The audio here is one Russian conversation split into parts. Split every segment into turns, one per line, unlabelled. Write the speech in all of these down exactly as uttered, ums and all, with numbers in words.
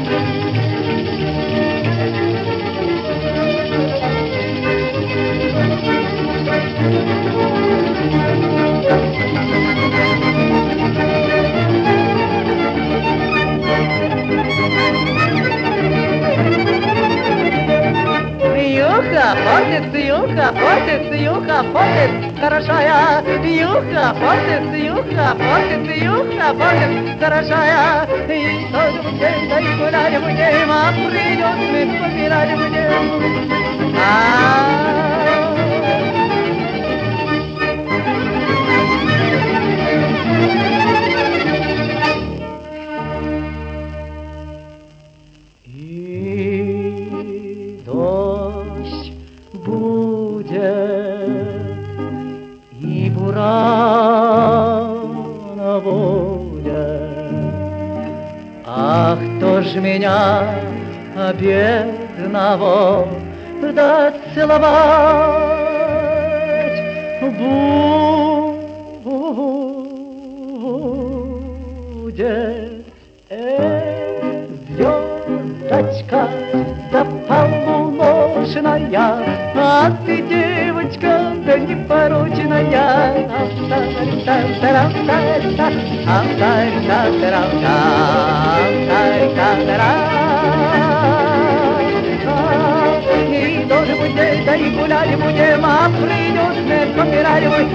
Юха, фортец, юха, фортец, юха, фортец, хорошая. Юха, фортец, юха, фортец, юха, фортец, хорошая. И тоже будем, да и гулять будем, а придет, мы помирать будем. А-а-а. Будет и бурана будет. Ах, кто ж меня бедного да целовать будет? Эх, звездочка да полуношная, а ты, девочка, да непорочная. И тоже будем, да и гулять будем, а придет смерть, помирать будем.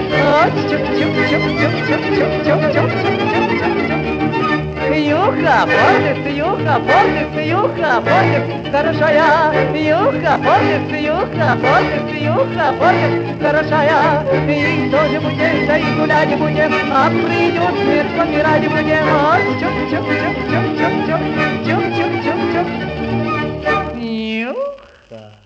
Юха, фортец, юха, фортец, юха, фортец, хорошая. Юха, фортец, юха, фортец, юха, фортец, хорошая. И тоже будем, да и гулять будем, а придет смерть, помирать будем. Чук-чук-чук-чук-чук-чук-чук-чук-чук-чук-чук. Юха.